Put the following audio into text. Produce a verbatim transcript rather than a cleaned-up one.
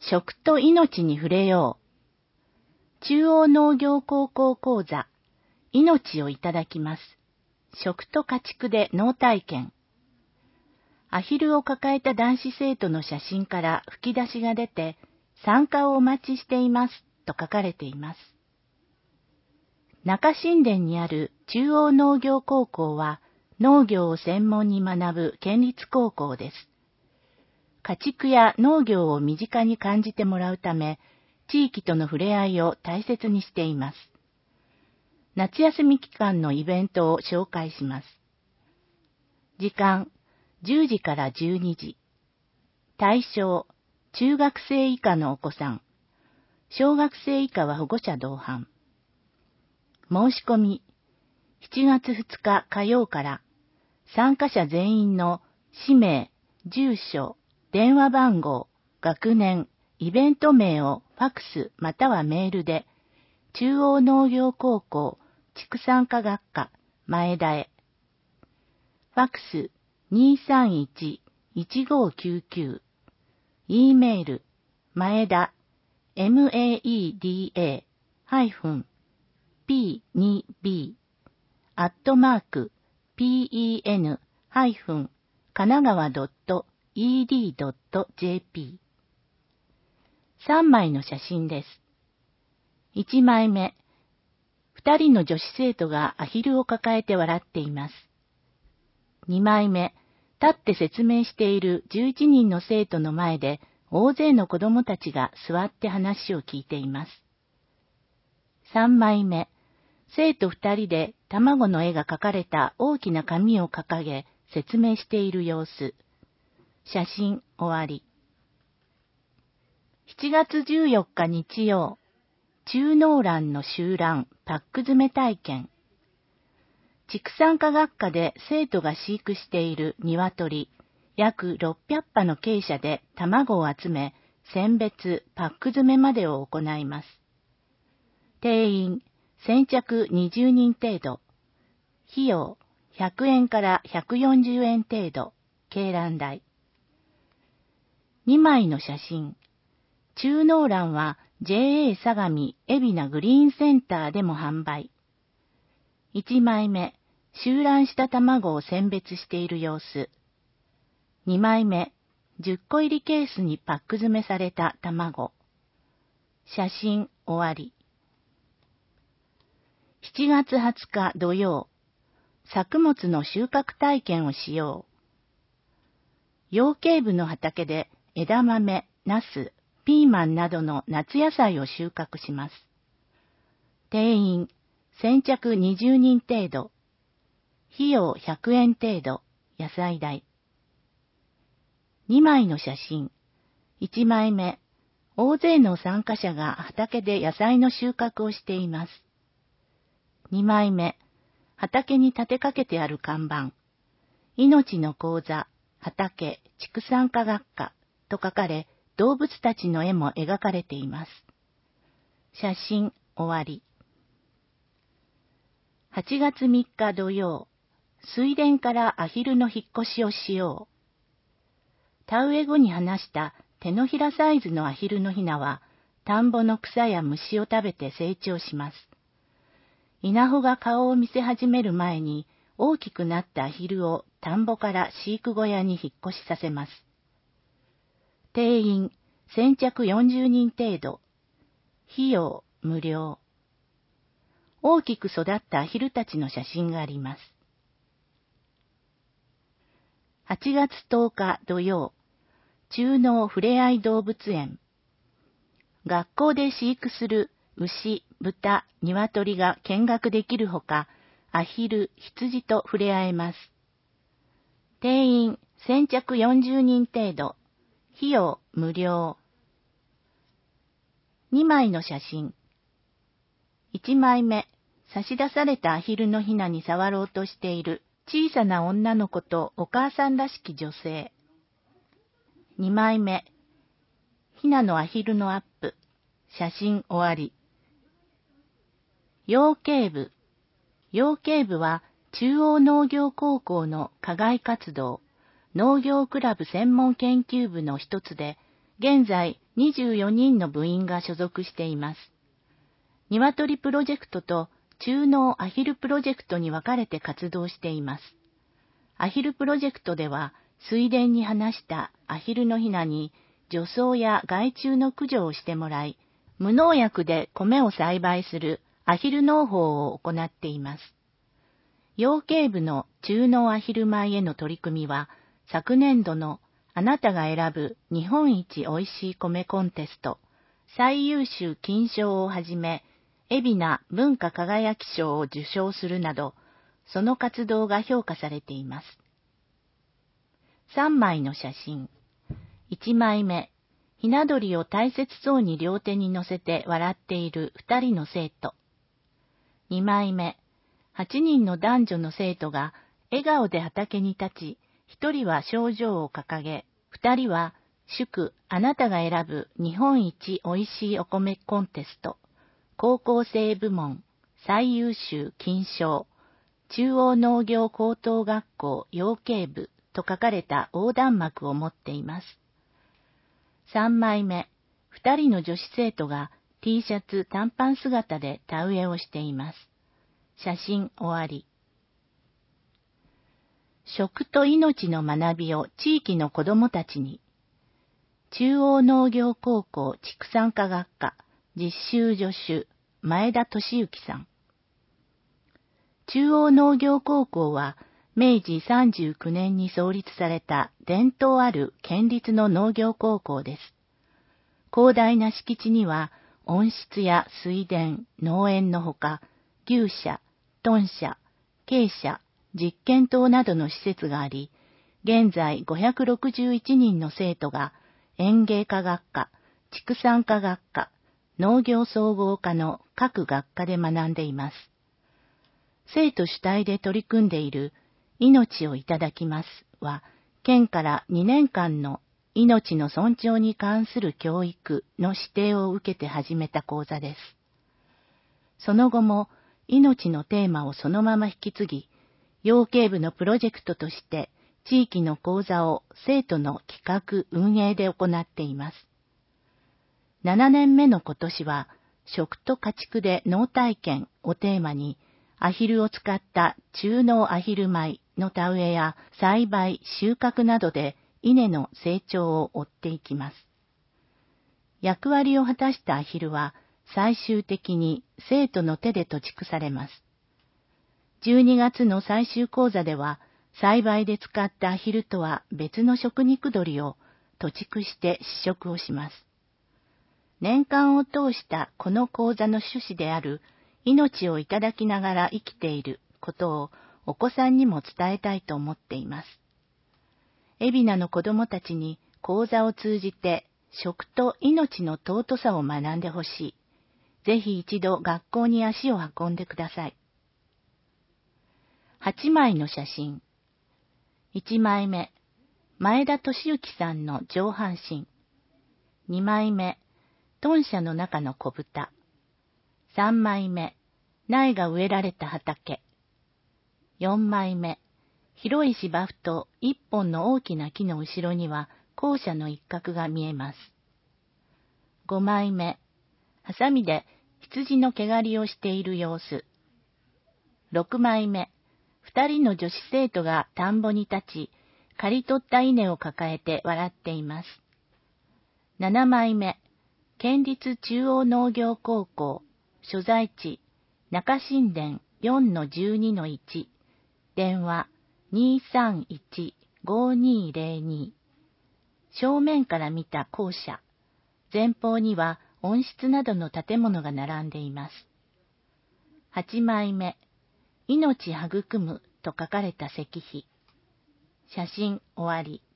食と命に触れよう。中央農業高校講座、命をいただきます。食と家畜で農体験。アヒルを抱えた男子生徒の写真から吹き出しが出て、参加をお待ちしていますと書かれています。中新田にある中央農業高校は農業を専門に学ぶ県立高校です。家畜や農業を身近に感じてもらうため、地域との触れ合いを大切にしています。夏休み期間のイベントを紹介します。時間、じゅうじからじゅうにじ。対象、中学生以下のお子さん。小学生以下は保護者同伴。申し込み、しちがつふつか火曜から、参加者全員の氏名、住所、電話番号、学年、イベント名をファクスまたはメールで、中央農業高校畜産科学科前田へ。ファクス にーさんいち いちごきゅうきゅう。E メール、前田、メーダハイフン、ピーツービー、アットマーク、pen ハイフン、神奈川ドット イーディー ドット ジェーピー。さんまいの写真です。いちまいめ、ふたりの女子生徒がアヒルを抱えて笑っています。にまいめ、立って説明しているじゅういちにんの生徒の前で大勢の子供たちが座って話を聞いています。さんまいめ、生徒ふたりで卵の絵が描かれた大きな紙を掲げ説明している様子。写真終わり。しちがつじゅうよっか日曜、中農卵の集卵パック詰め体験。畜産科学科で生徒が飼育している鶏、約ろっぴゃくはの鶏舎で卵を集め、選別、パック詰めまでを行います。定員、先着にじゅうにん程度。費用、ひゃくえんからひゃくよんじゅうえん程度。鶏卵代。にまいの写真。中農卵は ジェーエー 相模海老名グリーンセンターでも販売。いちまいめ、集卵した卵を選別している様子。にまいめ、じゅっこ入りケースにパック詰めされた卵。写真終わり。しちがつはつか土曜、作物の収穫体験をしよう。養鶏部の畑で枝豆、ナス、ピーマンなどの夏野菜を収穫します。定員、先着にじゅうにん程度。費用ひゃくえん程度。野菜代。にまいの写真。いちまいめ、大勢の参加者が畑で野菜の収穫をしています。にまいめ、畑に立てかけてある看板。命の講座、畑、畜産科学科と書かれ、動物たちの絵も描かれています。写真終わり。はちがつみっか土曜、水田からアヒルの引っ越しをしよう。田植え後に放した手のひらサイズのアヒルのヒナは、田んぼの草や虫を食べて成長します。稲穂が顔を見せ始める前に、大きくなったアヒルを田んぼから飼育小屋に引っ越しさせます。定員、先着よんじゅうにん程度。費用、無料。大きく育ったアヒルたちの写真があります。はちがつとおか土曜、中農ふれあい動物園。学校で飼育する牛、豚、鶏が見学できるほか、アヒル、羊と触れ合えます。定員、先着よんじゅうにん程度。費用、無料。にまいの写真。いちまいめ、差し出されたアヒルのヒナに触ろうとしている小さな女の子とお母さんらしき女性。にまいめ、ヒナのアヒルのアップ。写真終わり。養鶏部。養鶏部は中央農業高校の課外活動、農業クラブ専門研究部の一つで、 現在にじゅうよにんの部員が所属しています。鶏プロジェクトと中濃アヒルプロジェクトに分かれて活動しています。アヒルプロジェクトでは、水田に放したアヒルのヒナに除草や害虫の駆除をしてもらい、無農薬で米を栽培するアヒル農法を行っています。養鶏部の中濃アヒル米への取り組みは、昨年度のあなたが選ぶ日本一おいしい米コンテスト、最優秀金賞をはじめ、海老名文化輝き賞を受賞するなど、その活動が評価されています。さんまいの写真。いちまいめ、ひな鳥を大切そうに両手に乗せて笑っているふたりの生徒。にまいめ、はちにんの男女の生徒が笑顔で畑に立ち、ひとりは賞状を掲げ、ふたりは祝あなたが選ぶ日本一おいしいお米コンテスト、高校生部門最優秀金賞、中央農業高等学校養鶏部と書かれた横断幕を持っています。さんまいめ、ふたりの女子生徒が T シャツ短パン姿で田植えをしています。写真終わり。食と命の学びを地域の子どもたちに。中央農業高校畜産科学科実習助手前田俊之さん。中央農業高校はめいじさんじゅうきゅうねんに創立された伝統ある県立の農業高校です。広大な敷地には温室や水田、農園のほか、牛舎、豚舎、鶏舎、実験棟などの施設があり、現在ごひゃくろくじゅういちにんの生徒が園芸科学科、畜産科学科、農業総合科の各学科で学んでいます。生徒主体で取り組んでいる命をいただきますは、県からにねんかんの命の尊重に関する教育の指定を受けて始めた講座です。その後も命のテーマをそのまま引き継ぎ、養鶏部のプロジェクトとして地域の講座を生徒の企画・運営で行っています。ななねんめの今年は、食と家畜で農体験をテーマに、アヒルを使った中濃アヒル米の田植えや栽培、収穫などで稲の成長を追っていきます。役割を果たしたアヒルは、最終的に生徒の手で土畜されます。じゅうにがつの最終講座では、栽培で使ったアヒルとは別の食肉鳥を土畜して試食をします。年間を通したこの講座の趣旨である命をいただきながら生きていることをお子さんにも伝えたいと思っています。海老名の子どもたちに講座を通じて食と命の尊さを学んでほしい。ぜひ一度学校に足を運んでください。はちまいの写真。いちまいめ、前田俊之さんの上半身。にまいめ、豚舎の中の子豚。さんまいめ、苗が植えられた畑。よんまいめ、広い芝生と一本の大きな木の後ろには校舎の一角が見えます。ごまいめ、ハサミで羊の毛刈りをしている様子。ろくまいめ、二人の女子生徒が田んぼに立ち、刈り取った稲を抱えて笑っています。ななまいめ、県立中央農業高校、所在地、中新田 よんのじゅうにのいち、電話 にーさんいち ごーにーぜろに。正面から見た校舎、前方には温室などの建物が並んでいます。はちまいめ、命育むと書かれた石碑。写真終わり。